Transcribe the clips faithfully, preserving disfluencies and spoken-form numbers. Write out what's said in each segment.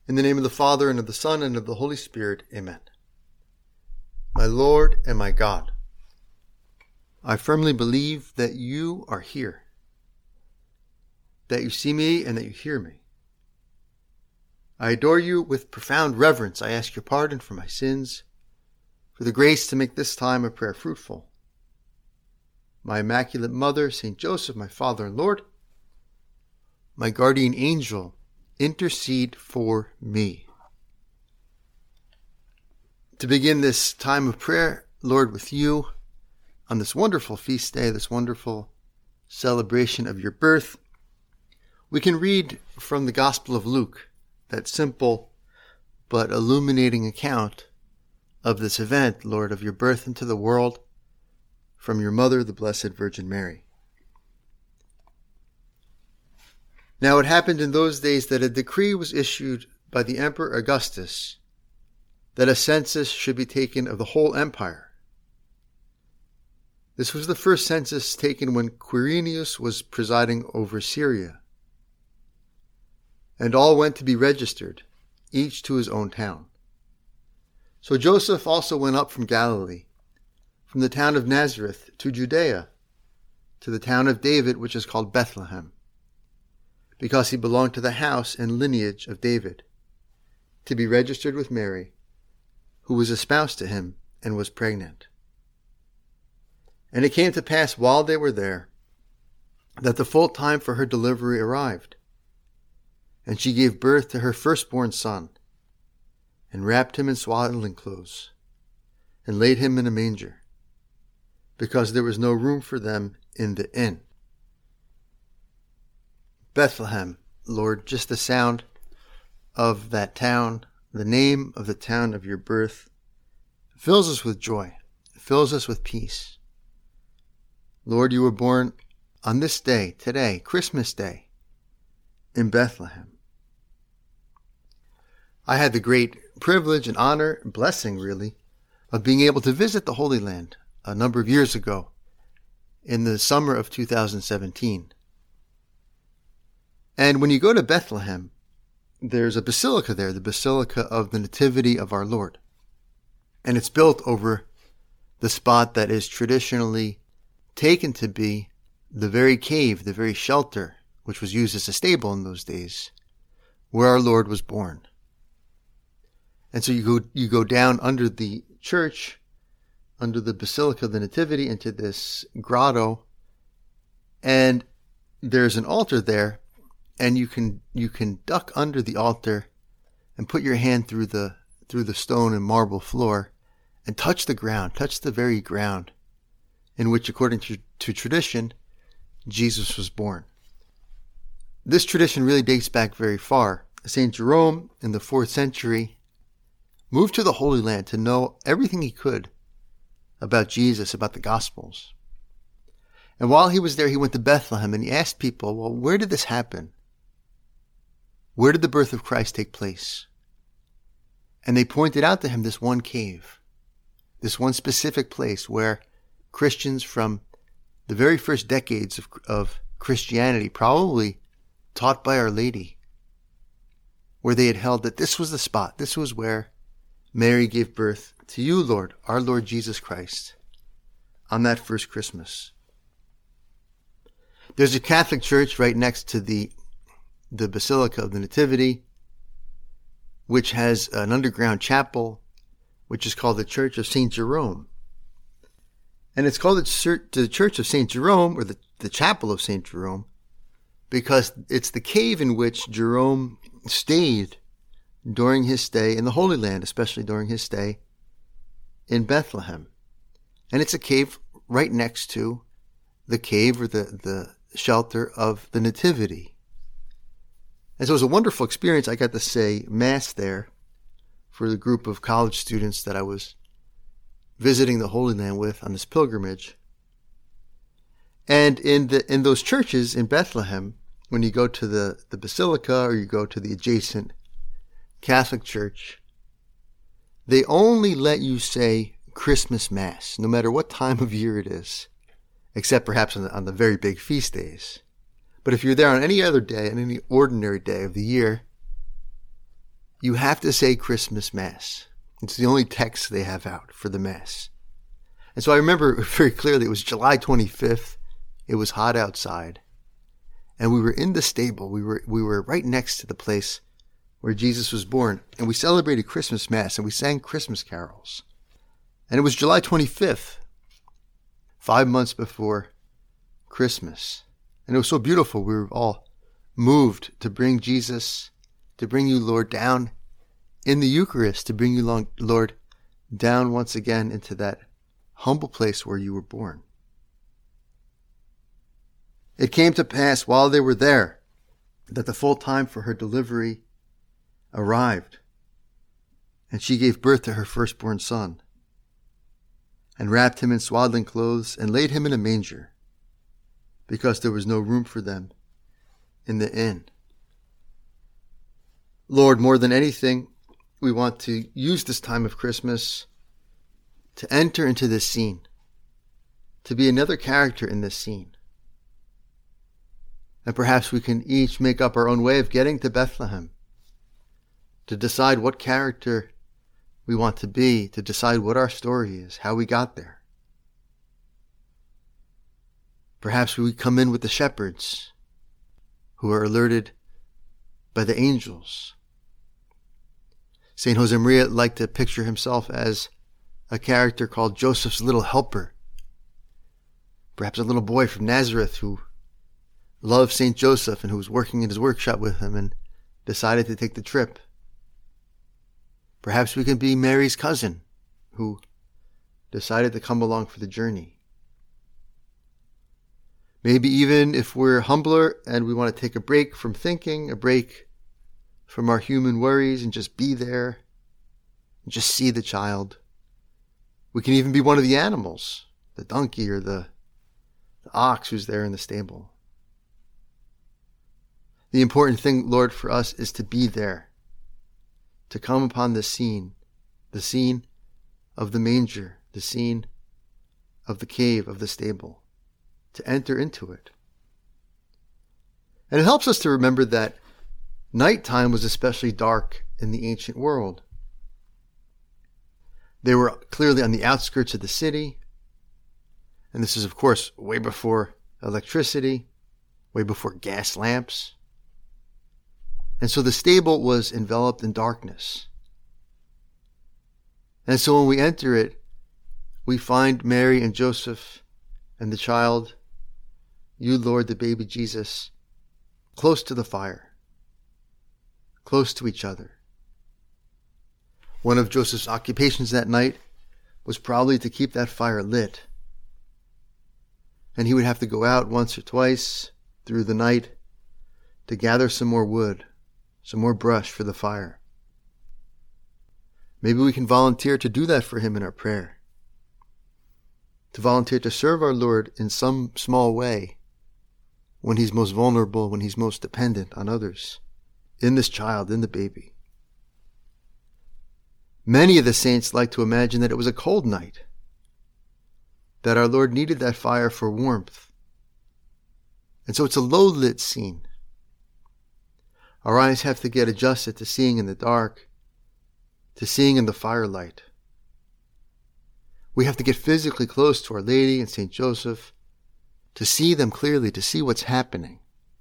In the name of the Father, and of the Son, and of the Holy Spirit. Amen. My Lord and my God, I firmly believe that you are here, that you see me and that you hear me. I adore you with profound reverence. I ask your pardon for my sins, for the grace to make this time of prayer fruitful. My Immaculate Mother, Saint Joseph, my Father and Lord, my guardian angel, intercede for me. To begin this time of prayer, Lord, with you on this wonderful feast day, this wonderful celebration of your birth, we can read from the Gospel of Luke, that simple but illuminating account of this event, Lord, of your birth into the world from your mother, the Blessed Virgin Mary. Now it happened in those days that a decree was issued by the Emperor Augustus that a census should be taken of the whole empire. This was the first census taken when Quirinius was presiding over Syria. And all went to be registered, each to his own town. So Joseph also went up from Galilee, from the town of Nazareth to Judea, to the town of David, which is called Bethlehem, because he belonged to the house and lineage of David, to be registered with Mary, who was espoused to him and was pregnant. And it came to pass while they were there, that the full time for her delivery arrived, and she gave birth to her firstborn son, and wrapped him in swaddling clothes, and laid him in a manger, because there was no room for them in the inn. Bethlehem, Lord, just the sound of that town, the name of the town of your birth, fills us with joy, fills us with peace. Lord, you were born on this day, today, Christmas Day, in Bethlehem. I had the great privilege and honor and blessing, really, of being able to visit the Holy Land a number of years ago in the summer of two thousand seventeen. And when you go to Bethlehem, there's a basilica there, the Basilica of the Nativity of our Lord. And it's built over the spot that is traditionally taken to be the very cave, the very shelter, which was used as a stable in those days, where our Lord was born. And so you go, you go down under the church, under the Basilica of the Nativity, into this grotto, and there's an altar there, and you can you can duck under the altar and put your hand through the through the stone and marble floor and touch the ground, touch the very ground in which, according to, to tradition, Jesus was born. This tradition really dates back very far. Saint Jerome, in the fourth century, moved to the Holy Land to know everything he could about Jesus, about the Gospels. And while he was there, he went to Bethlehem and he asked people, well, where did this happen? Where did the birth of Christ take place? And they pointed out to him this one cave, this one specific place where Christians from the very first decades of, of Christianity, probably taught by Our Lady, where they had held that this was the spot, this was where Mary gave birth to you, Lord, our Lord Jesus Christ, on that first Christmas. There's a Catholic church right next to the, the Basilica of the Nativity, which has an underground chapel, which is called the Church of Saint Jerome. And it's called the Church of Saint Jerome, or the, the Chapel of Saint Jerome, because it's the cave in which Jerome stayed during his stay in the Holy Land, especially during his stay in Bethlehem. And it's a cave right next to the cave or the, the shelter of the Nativity. And so it was a wonderful experience. I got to say Mass there for the group of college students that I was visiting the Holy Land with on this pilgrimage. And in the in those churches in Bethlehem, when you go to the, the Basilica or you go to the adjacent Catholic church, they only let you say Christmas Mass, no matter what time of year it is, except perhaps on the, on the very big feast days. But if you're there on any other day, on any ordinary day of the year, you have to say Christmas Mass. It's the only text they have out for the Mass. And so I remember very clearly, it was July twenty-fifth. It was hot outside. And we were in the stable. We were, we were right next to the place where Jesus was born. And we celebrated Christmas Mass and we sang Christmas carols. And it was July twenty-fifth, five months before Christmas. And it was so beautiful. We were all moved to bring Jesus, to bring you, Lord, down in the Eucharist, to bring you, Lord, down once again into that humble place where you were born. It came to pass while they were there that the full time for her delivery arrived, and she gave birth to her firstborn son, and wrapped him in swaddling clothes, and laid him in a manger, because there was no room for them in the inn. Lord, more than anything, we want to use this time of Christmas to enter into this scene, to be another character in this scene. And perhaps we can each make up our own way of getting to Bethlehem, to decide what character we want to be, to decide what our story is, how we got there. Perhaps we come in with the shepherds who are alerted by the angels. Saint Josemaria liked to picture himself as a character called Joseph's little helper. Perhaps a little boy from Nazareth who loved Saint Joseph and who was working in his workshop with him and decided to take the trip. Perhaps we can be Mary's cousin who decided to come along for the journey. Maybe even if we're humbler and we want to take a break from thinking, a break from our human worries and just be there and just see the child. We can even be one of the animals, the donkey or the, the ox who's there in the stable. The important thing, Lord, for us is to be there, to come upon the scene, the scene of the manger, the scene of the cave, of the stable, to enter into it. And it helps us to remember that nighttime was especially dark in the ancient world. They were clearly on the outskirts of the city, and this is, of course, way before electricity, way before gas lamps. And so the stable was enveloped in darkness. And so when we enter it, we find Mary and Joseph and the child, you, Lord, the baby Jesus, close to the fire, close to each other. One of Joseph's occupations that night was probably to keep that fire lit. And he would have to go out once or twice through the night to gather some more wood, some more brush for the fire. Maybe we can volunteer to do that for him in our prayer. To volunteer to serve our Lord in some small way when he's most vulnerable, when he's most dependent on others, in this child, in the baby. Many of the saints like to imagine that it was a cold night, that our Lord needed that fire for warmth. And so it's a low-lit scene. Our eyes have to get adjusted to seeing in the dark, to seeing in the firelight. We have to get physically close to Our Lady and Saint Joseph to see them clearly, to see what's happening.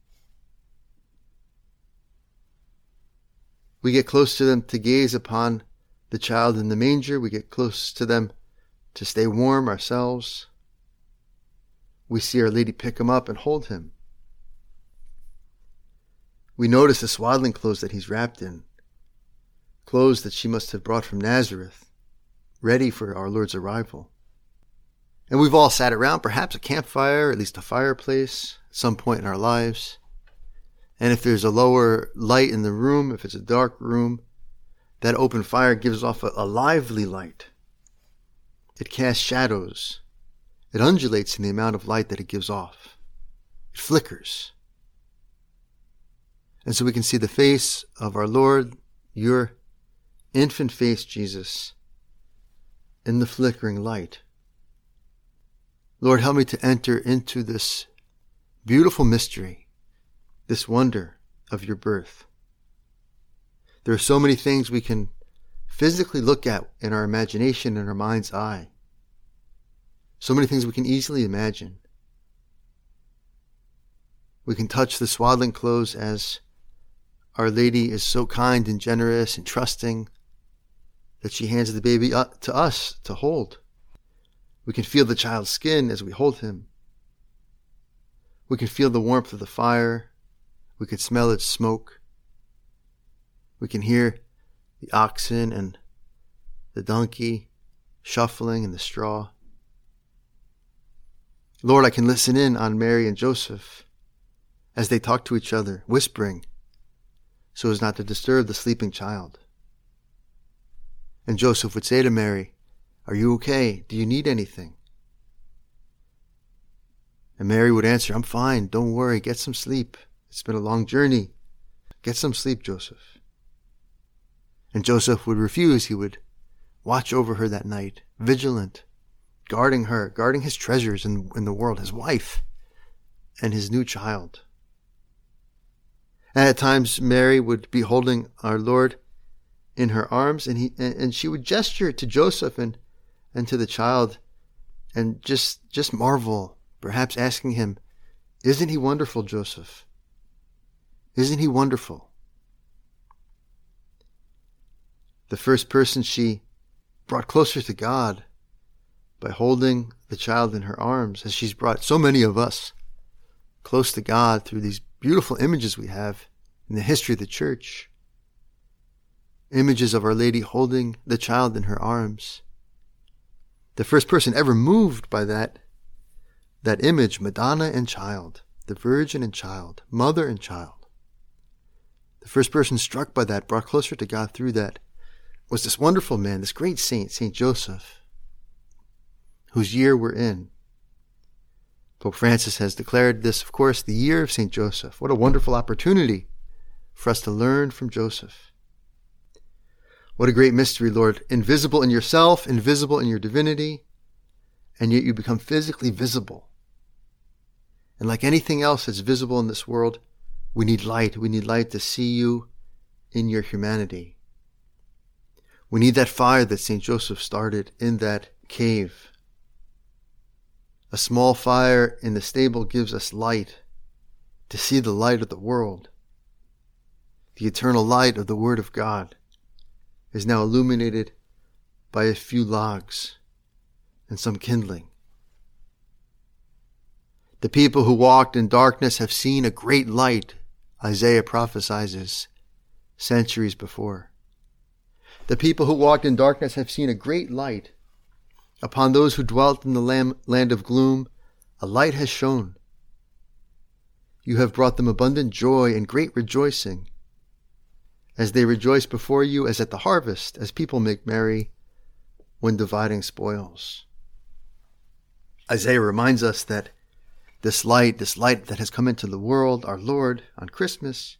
We get close to them to gaze upon the child in the manger. We get close to them to stay warm ourselves. We see Our Lady pick him up and hold him. We notice the swaddling clothes that he's wrapped in, clothes that she must have brought from Nazareth, ready for our Lord's arrival. And we've all sat around perhaps a campfire, at least a fireplace, at some point in our lives. And if there's a lower light in the room, if it's a dark room, that open fire gives off a, a lively light. It casts shadows. It undulates in the amount of light that it gives off. It flickers. And so we can see the face of our Lord, your infant face, Jesus, in the flickering light. Lord, help me to enter into this beautiful mystery, this wonder of your birth. There are so many things we can physically look at in our imagination and our mind's eye. So many things we can easily imagine. We can touch the swaddling clothes as Our Lady is so kind and generous and trusting that she hands the baby up to us to hold. We can feel the child's skin as we hold him. We can feel the warmth of the fire. We can smell its smoke. We can hear the oxen and the donkey shuffling in the straw. Lord, I can listen in on Mary and Joseph as they talk to each other, whispering, so as not to disturb the sleeping child. And Joseph would say to Mary, "Are you okay? Do you need anything?" And Mary would answer, "I'm fine. Don't worry. Get some sleep. It's been a long journey. Get some sleep, Joseph." And Joseph would refuse. He would watch over her that night, vigilant, guarding her, guarding his treasures in, in the world, his wife and his new child. And at times Mary would be holding our Lord in her arms, and he and she would gesture to Joseph and, and to the child and just just marvel, perhaps asking him, "Isn't he wonderful, Joseph? Isn't he wonderful?" The first person she brought closer to God by holding the child in her arms, as she's brought so many of us close to God through these beautiful images we have in the history of the church. Images of Our Lady holding the child in her arms. The first person ever moved by that, that image, Madonna and child, the Virgin and child, mother and child. The first person struck by that, brought closer to God through that, was this wonderful man, this great saint, Saint Joseph, whose year we're in. Pope Francis has declared this, of course, the year of Saint Joseph. What a wonderful opportunity for us to learn from Joseph. What a great mystery, Lord. Invisible in yourself, invisible in your divinity, and yet you become physically visible. And like anything else that's visible in this world, we need light. We need light to see you in your humanity. We need that fire that Saint Joseph started in that cave. A small fire in the stable gives us light to see the light of the world. The eternal light of the Word of God is now illuminated by a few logs and some kindling. The people who walked in darkness have seen a great light, Isaiah prophesies centuries before. The people who walked in darkness have seen a great light. Upon those who dwelt in the land of gloom, a light has shone. You have brought them abundant joy and great rejoicing, as they rejoice before you as at the harvest, as people make merry when dividing spoils. Isaiah reminds us that this light, this light that has come into the world, our Lord, on Christmas,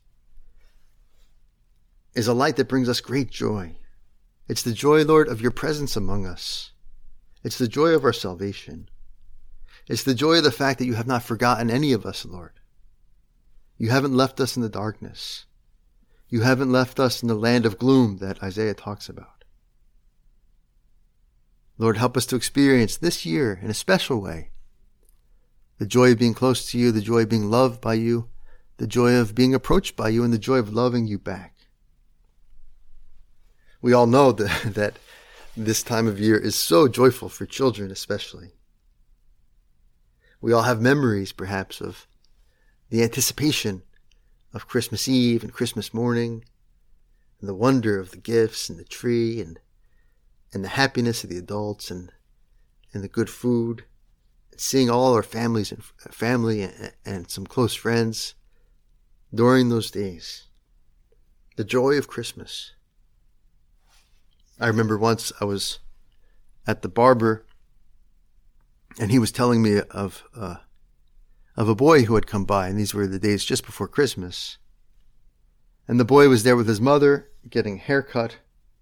is a light that brings us great joy. It's the joy, Lord, of your presence among us. It's the joy of our salvation. It's the joy of the fact that you have not forgotten any of us, Lord. You haven't left us in the darkness. You haven't left us in the land of gloom that Isaiah talks about. Lord, help us to experience this year in a special way the joy of being close to you, the joy of being loved by you, the joy of being approached by you, and the joy of loving you back. We all know that, that this time of year is so joyful for children especially. We all have memories, perhaps, of the anticipation of Christmas Eve and Christmas morning, and the wonder of the gifts and the tree, and and the happiness of the adults, and and the good food, and seeing all our families and family and, and some close friends during those days. The joy of Christmas. I remember once I was at the barber, and he was telling me of uh, of a boy who had come by, and these were the days just before Christmas. And the boy was there with his mother getting a haircut.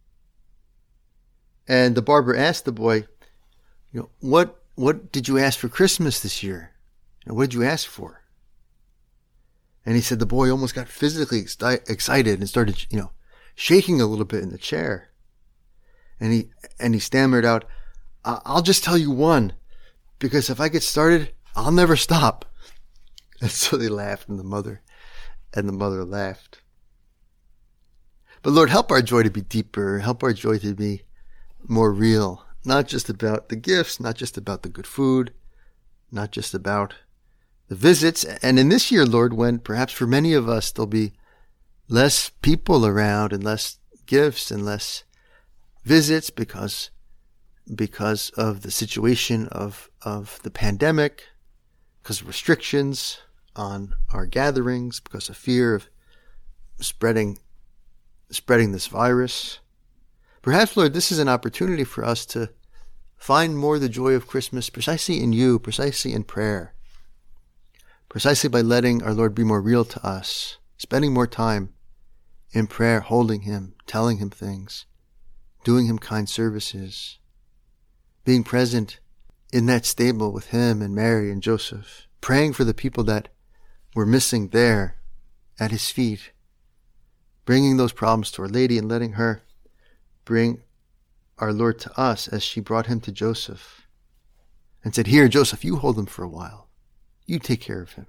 And the barber asked the boy, you know, what what did you ask for Christmas this year? And what did you ask for? And he said the boy almost got physically exci- excited and started, you know, shaking a little bit in the chair. And he, and he stammered out, I'll just tell you one, because if I get started, I'll never stop. And so they laughed, and the mother, and the mother laughed. But Lord, help our joy to be deeper. Help our joy to be more real. Not just about the gifts, not just about the good food, not just about the visits. And in this year, Lord, when perhaps for many of us there'll be less people around and less gifts and less visits because because of the situation of, of the pandemic, because of restrictions on our gatherings, because of fear of spreading spreading this virus. Perhaps, Lord, this is an opportunity for us to find more the joy of Christmas precisely in you, precisely in prayer, precisely by letting our Lord be more real to us, spending more time in prayer, holding him, telling him things, doing him kind services, being present in that stable with him and Mary and Joseph, praying for the people that were missing there at his feet, bringing those problems to Our Lady and letting her bring our Lord to us as she brought him to Joseph and said, here, Joseph, you hold him for a while. You take care of him.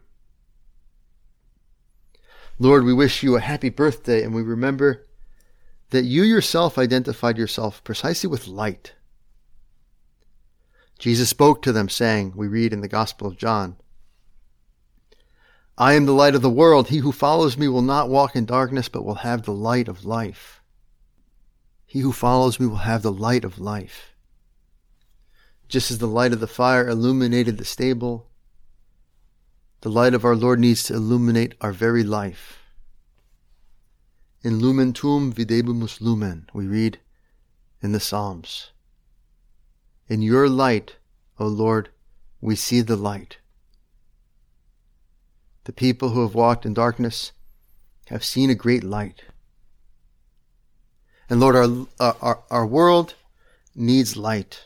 Lord, we wish you a happy birthday, and we remember that you yourself identified yourself precisely with light. Jesus spoke to them saying, we read in the Gospel of John, I am the light of the world. He who follows me will not walk in darkness, but will have the light of life. He who follows me will have the light of life. Just as the light of the fire illuminated the stable, the light of our Lord needs to illuminate our very life. In lumen tuum videbimus lumen, we read in the Psalms. In your light, O Lord, we see the light. The people who have walked in darkness have seen a great light. And Lord, our, our, our world needs light.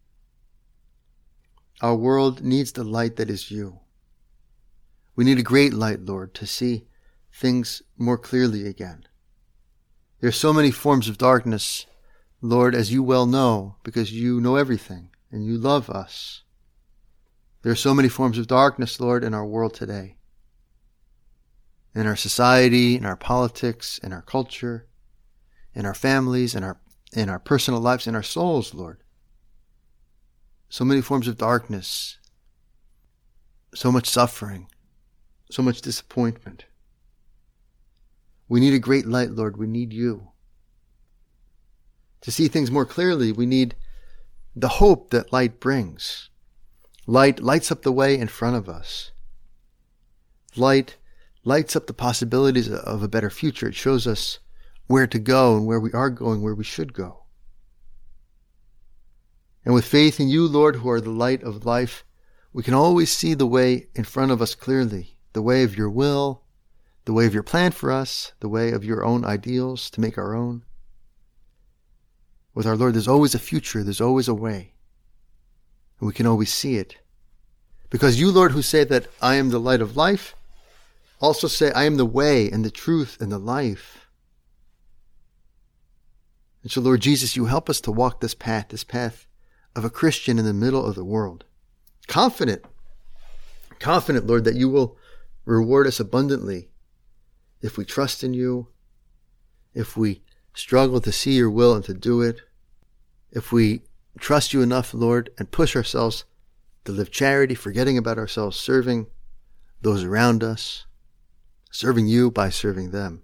Our world needs the light that is you. We need a great light, Lord, to see things more clearly again. There are so many forms of darkness, Lord, as you well know, because you know everything and you love us. There are so many forms of darkness, Lord, in our world today. In our society, in our politics, in our culture, in our families, in our, in our personal lives, in our souls, Lord. So many forms of darkness, so much suffering, so much disappointment. We need a great light, Lord. We need you. To see things more clearly, we need the hope that light brings. Light lights up the way in front of us. Light lights up the possibilities of a better future. It shows us where to go and where we are going, where we should go. And with faith in you, Lord, who are the light of life, we can always see the way in front of us clearly, the way of your will, the way of your plan for us, the way of your own ideals to make our own. With our Lord, there's always a future, there's always a way, and we can always see it. Because you, Lord, who say that I am the light of life, also say I am the way and the truth and the life. And so, Lord Jesus, you help us to walk this path, this path of a Christian in the middle of the world. Confident, confident, Lord, that you will reward us abundantly if we trust in you, if we struggle to see your will and to do it, if we trust you enough, Lord, and push ourselves to live charity, forgetting about ourselves, serving those around us, serving you by serving them.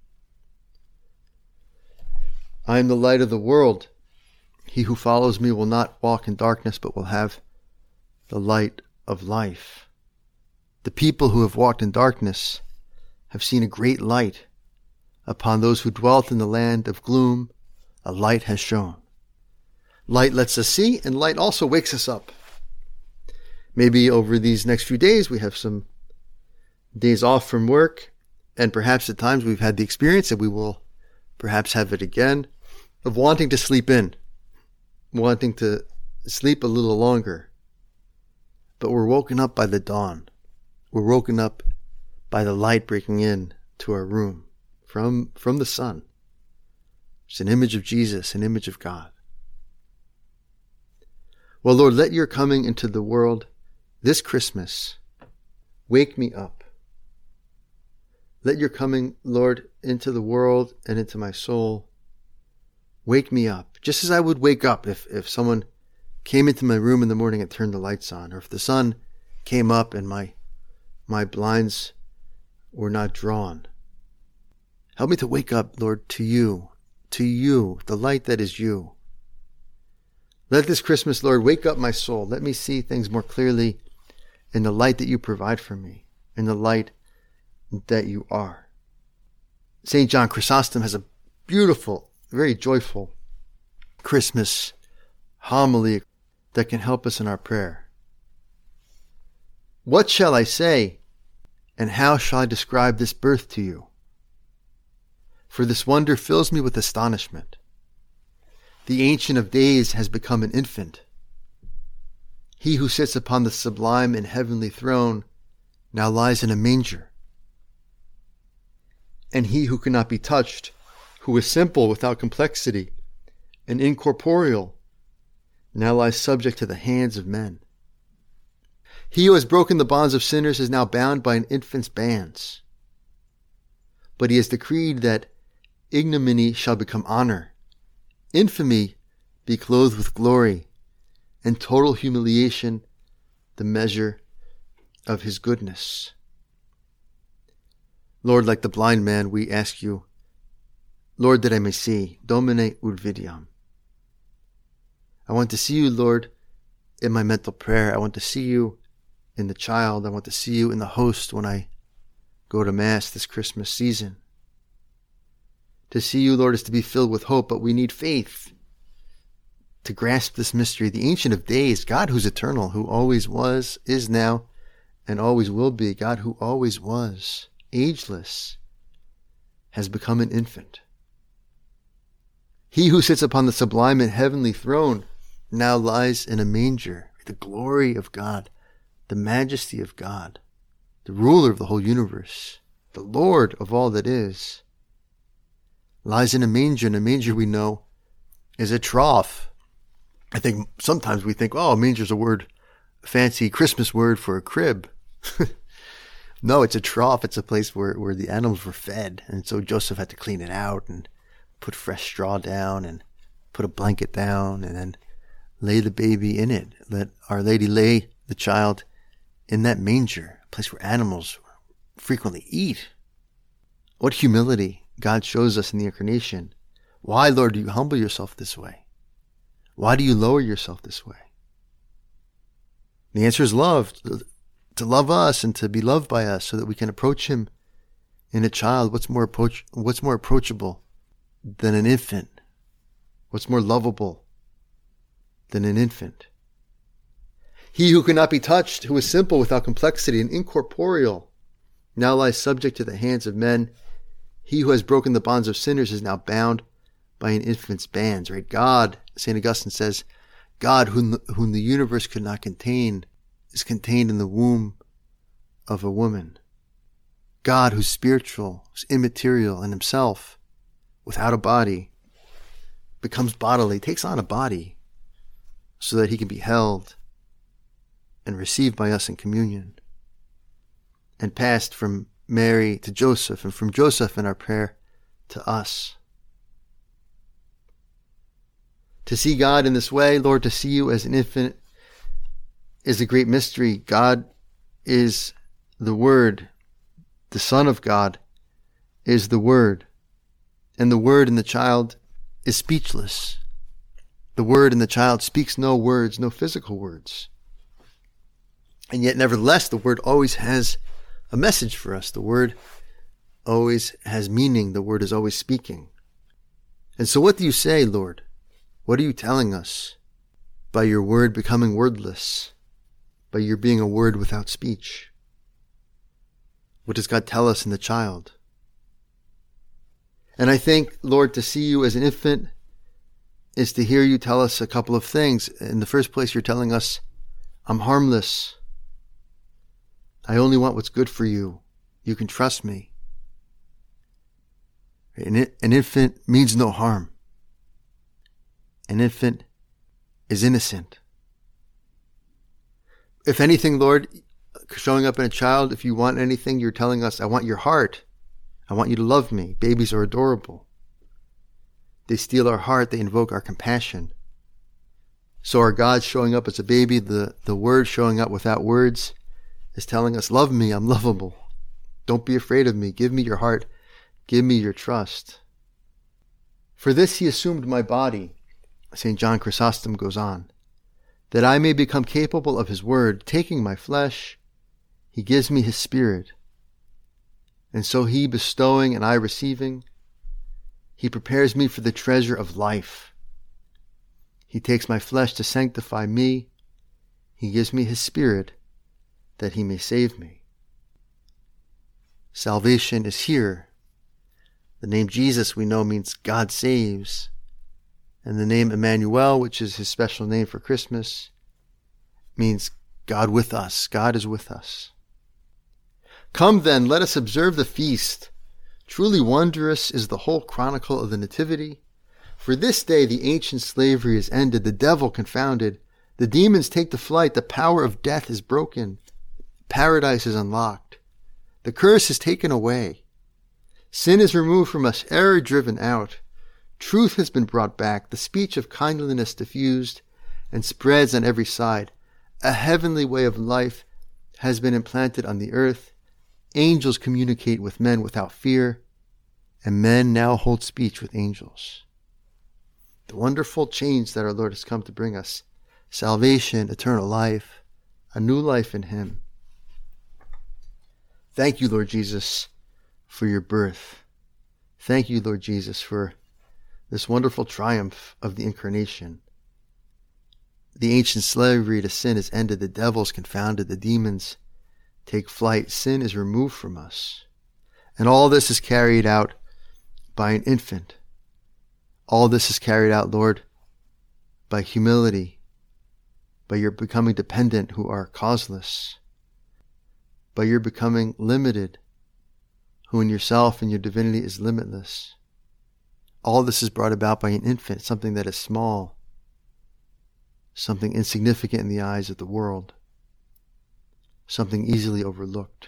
I am the light of the world. He who follows me will not walk in darkness, but will have the light of life. The people who have walked in darkness have seen a great light. Upon those who dwelt in the land of gloom, a light has shone. Light lets us see, and light also wakes us up. Maybe over these next few days we have some days off from work, and perhaps at times we've had the experience, and we will perhaps have it again, of wanting to sleep in, wanting to sleep a little longer. But we're woken up by the dawn. We're woken up by the light breaking in to our room from, from the sun. It's an image of Jesus, an image of God. Well, Lord, let your coming into the world this Christmas wake me up. Let your coming, Lord, into the world and into my soul wake me up, just as I would wake up if, if someone came into my room in the morning and turned the lights on, or if the sun came up and my my blinds were not drawn. Help me to wake up, Lord, to you, to you, the light that is you. Let this Christmas, Lord, wake up my soul. Let me see things more clearly in the light that you provide for me, in the light that you are. Saint John Chrysostom has a beautiful, very joyful Christmas homily that can help us in our prayer. What shall I say, and how shall I describe this birth to you? For this wonder fills me with astonishment. The Ancient of Days has become an infant. He who sits upon the sublime and heavenly throne now lies in a manger. And he who cannot be touched, who is simple without complexity and incorporeal, now lies subject to the hands of men. He who has broken the bonds of sinners is now bound by an infant's bands. But he has decreed that ignominy shall become honor, infamy be clothed with glory, and total humiliation the measure of his goodness. Lord, like the blind man, we ask you, Lord, that I may see, Domine ut videam. I want to see you, Lord, in my mental prayer. I want to see you in the child. I want to see you in the host when I go to Mass this Christmas season. To see you, Lord, is to be filled with hope, but we need faith to grasp this mystery. The Ancient of Days, God who's eternal, who always was, is now, and always will be, God who always was, ageless, has become an infant. He who sits upon the sublime and heavenly throne now lies in a manger. The glory of God, the majesty of God, the ruler of the whole universe, the Lord of all that is, lies in a manger. And a manger, we know, is a trough. I think sometimes we think, oh, manger's a word, a fancy Christmas word for a crib. No, it's a trough. It's a place where, where the animals were fed. And so Joseph had to clean it out and put fresh straw down and put a blanket down and then lay the baby in it. Let Our Lady lay the child in that manger, a place where animals frequently eat. What humility God shows us in the Incarnation. Why, Lord, do you humble yourself this way? Why do you lower yourself this way? The answer is love. To love us and to be loved by us so that we can approach him in a child. What's more approach, what's more approachable than an infant? What's more lovable than an infant? He who cannot be touched, who is simple without complexity and incorporeal, now lies subject to the hands of men. He who has broken the bonds of sinners is now bound by an infant's bands, right? God, Saint Augustine says, God, whom the, whom the universe could not contain, is contained in the womb of a woman. God, who's spiritual, who's immaterial in himself, without a body, becomes bodily, takes on a body, so that he can be held and received by us in communion, and passed from Mary to Joseph, and from Joseph in our prayer to us. To see God in this way, Lord, to see you as an infant, is a great mystery. God is the Word. The Son of God is the Word. And the Word in the child is speechless. The Word in the child speaks no words, no physical words. And yet, nevertheless, the Word always has a message for us. The Word always has meaning. The Word is always speaking. And so what do you say, Lord? What are you telling us by your Word becoming wordless? By your being a word without speech? What does God tell us in the child? And I think, Lord, to see you as an infant is to hear you tell us a couple of things. In the first place, you're telling us, I'm harmless. I only want what's good for you. You can trust me. An, an infant means no harm. An infant is innocent. If anything, Lord, showing up in a child, if you want anything, you're telling us, I want your heart. I want you to love me. Babies are adorable. They steal our heart. They invoke our compassion. So our God showing up as a baby, the, the Word showing up without words, is telling us, love me, I'm lovable. Don't be afraid of me. Give me your heart. Give me your trust. For this he assumed my body, Saint John Chrysostom goes on, that I may become capable of his word, taking my flesh, he gives me his spirit. And so he bestowing and I receiving, he prepares me for the treasure of life. He takes my flesh to sanctify me. He gives me his spirit that he may save me. Salvation is here. The name Jesus, we know, means God saves. And the name Emmanuel, which is his special name for Christmas, means God with us. God is with us. Come then, let us observe the feast. Truly wondrous is the whole chronicle of the Nativity. For this day the ancient slavery is ended, the devil confounded, the demons take to flight, the power of death is broken, paradise is unlocked, the curse is taken away, sin is removed from us, error driven out, truth has been brought back, the speech of kindliness diffused, and spreads on every side. A heavenly way of life has been implanted on the earth. Angels communicate with men without fear, and men now hold speech with angels. The wonderful change that our Lord has come to bring us, salvation, eternal life, a new life in him. Thank you, Lord Jesus, for your birth. Thank you, Lord Jesus, for this wonderful triumph of the incarnation. The ancient slavery to sin is ended. The devil's confounded. The demons take flight. Sin is removed from us. And all this is carried out by an infant. All this is carried out, Lord, by humility, by your becoming dependent who are causeless, by your becoming limited, who in yourself and your divinity is limitless. All this is brought about by an infant, something that is small, something insignificant in the eyes of the world, something easily overlooked.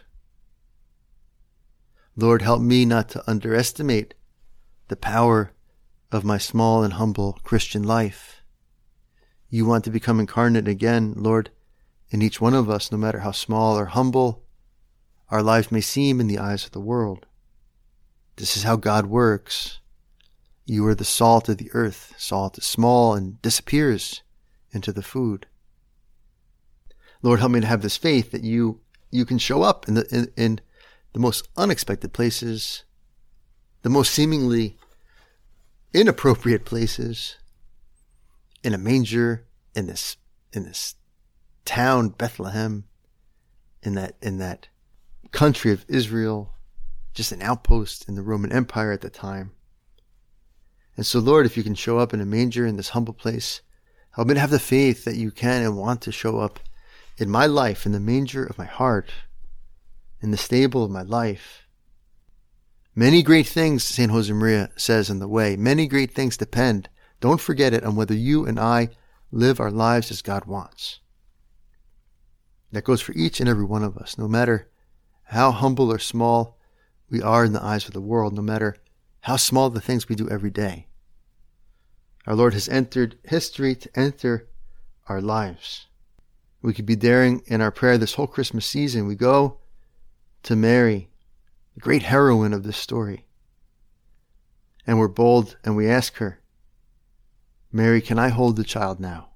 Lord, help me not to underestimate the power of my small and humble Christian life. You want to become incarnate again, Lord, in each one of us, no matter how small or humble our lives may seem in the eyes of the world. This is how God works. You are the salt of the earth. Salt is small and disappears into the food. Lord, help me to have this faith that you you can show up in the in, in the most unexpected places, the most seemingly inappropriate places, in a manger, in this in this town, Bethlehem, in that in that country of Israel, just an outpost in the Roman Empire at the time. And so, Lord, if you can show up in a manger in this humble place, help me to have the faith that you can and want to show up in my life, in the manger of my heart, in the stable of my life. Many great things, Saint Josemaria says in the Way, many great things depend, don't forget it, on whether you and I live our lives as God wants. That goes for each and every one of us, no matter how humble or small we are in the eyes of the world, no matter how small the things we do every day. Our Lord has entered history to enter our lives. We could be daring in our prayer this whole Christmas season. We go to Mary, the great heroine of this story, and we're bold and we ask her, Mary, can I hold the child now?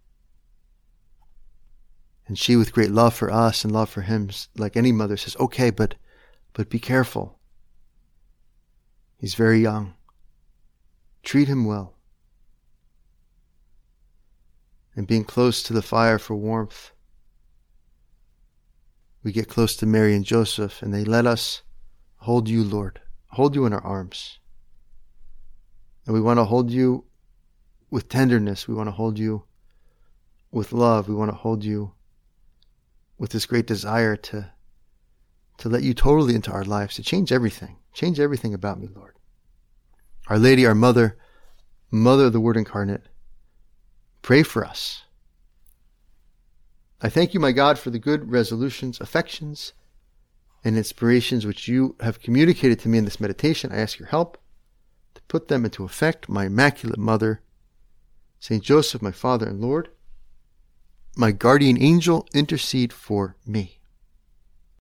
And she, with great love for us and love for him, like any mother, says, okay, but but be careful. He's very young. Treat him well. And being close to the fire for warmth, we get close to Mary and Joseph, and they let us hold you, Lord, hold you in our arms. And we want to hold you with tenderness. We want to hold you with love. We want to hold you with this great desire to, to let you totally into our lives, to change everything. Change everything about me, Lord. Our Lady, our Mother, Mother of the Word incarnate, pray for us. I thank you, my God, for the good resolutions, affections, and inspirations which you have communicated to me in this meditation. I ask your help to put them into effect. My Immaculate Mother, Saint Joseph, my Father and Lord, my guardian angel, intercede for me.